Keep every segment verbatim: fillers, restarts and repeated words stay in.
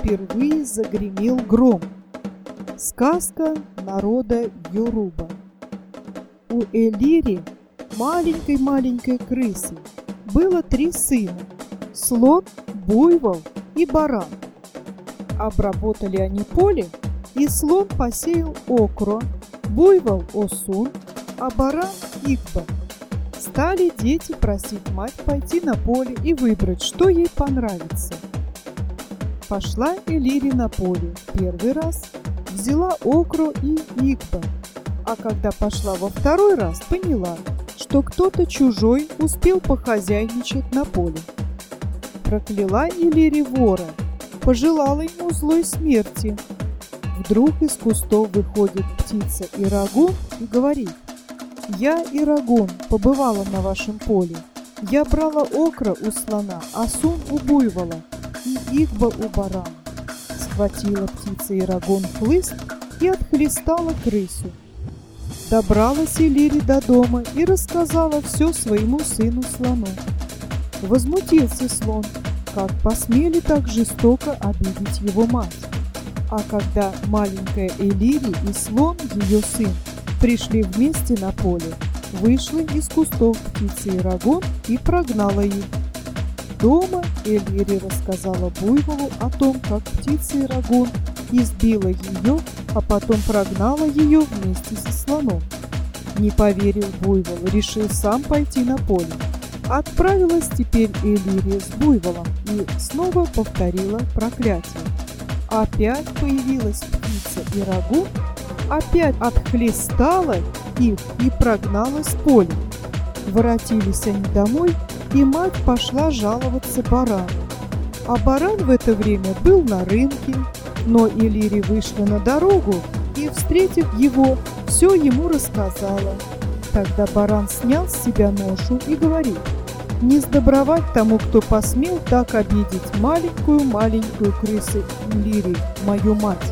впервые загремел гром. Сказка народа Йоруба. У Элири, маленькой-маленькой крысы, было три сына – слон, буйвол и баран. Обработали они поле, и слон посеял окро, буйвол – осун, а баран – игба. Стали дети просить мать пойти на поле и выбрать, что ей понравится. Пошла Элири на поле первый раз, взяла окро и игба, а когда пошла во второй раз, поняла, что кто-то чужой успел похозяйничать на поле. Прокляла Элири вора, пожелала ему злой смерти. Вдруг из кустов выходит птица Ирагон и говорит: «Я, Ирагон, побывала на вашем поле. Я брала окро у слона, осун у буйвола и игба у барана». Схватила птица Ирагон хлыст и отхлестала крысу. Добралась Элири до дома и рассказала все своему сыну слону. Возмутился слон, как посмели так жестоко обидеть его мать. А когда маленькая Элири и слон, ее сын, пришли вместе на поле, вышла из кустов птица Ирагон и прогнала их. Дома Элири рассказала буйволу о том, как птица Ирагон избила ее, а потом прогнала ее вместе со слоном. Не поверил буйвол, решил сам пойти на поле. Отправилась теперь Элири с буйволом и снова повторила проклятие. Опять появилась птица Ирагон, опять отхлестала их и прогнала с поля. Воротились они домой, и мать пошла жаловаться барану. А баран в это время был на рынке, но Элири вышла на дорогу и, встретив его, все ему рассказала. Тогда баран снял с себя ношу и говорит: «Не сдобровать тому, кто посмел так обидеть маленькую-маленькую крысу Элири, мою мать».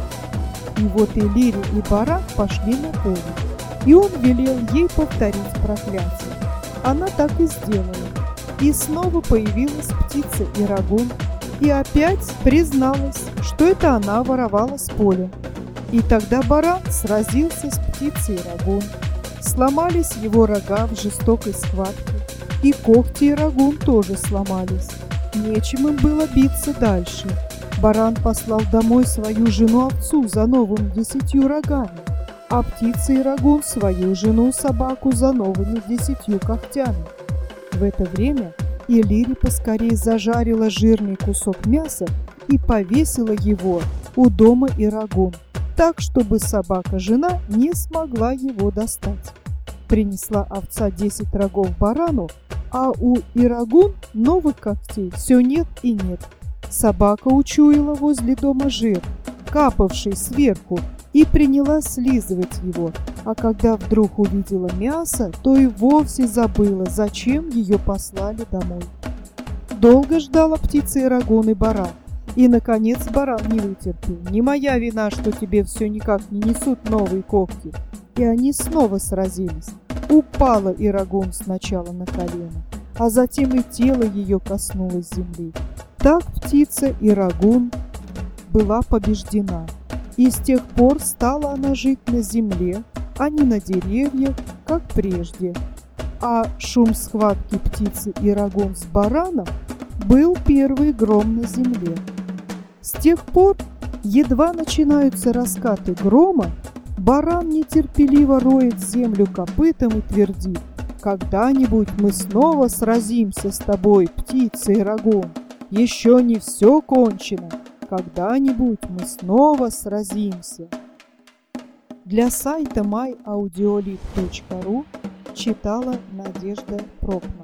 И вот Элири и баран пошли на поле, и он велел ей повторить проклятие. Она так и сделала. И снова появилась птица Ирагон, и опять призналась, что это она воровала с поля. И тогда баран сразился с птицей Ирагон. Сломались его рога в жестокой схватке, и когти Ирагон тоже сломались. Нечем им было биться дальше. Баран послал домой свою жену-овцу за новыми десятью рогами, а птица Ирагон свою жену-собаку за новыми десятью когтями. В это время Элири поскорее зажарила жирный кусок мяса и повесила его у дома Ирагон, так, чтобы собака-жена не смогла его достать. Принесла овца десять рогов барану, а у Ирагон новых когтей все нет и нет. Собака учуяла возле дома жир, капавший сверху, и принялась слизывать его, а когда вдруг увидела мясо, то и вовсе забыла, зачем ее послали домой. Долго ждала птица Ирагон и баран, и, наконец, баран не вытерпел. «Не моя вина, что тебе все никак не несут новые когти». И они снова сразились. Упала Ирагон сначала на колено, а затем и тело ее коснулось земли. Так птица Ирагон была побеждена, и с тех пор стала она жить на земле, а не на деревьях, как прежде. А шум схватки птицы Ирагон с бараном был первый гром на земле. С тех пор, едва начинаются раскаты грома, баран нетерпеливо роет землю копытом и твердит: «Когда-нибудь мы снова сразимся с тобой, птица Ирагон. Еще не все кончено. Когда-нибудь мы снова сразимся». Для сайта май аудиолит точка ру читала Надежда Прокна.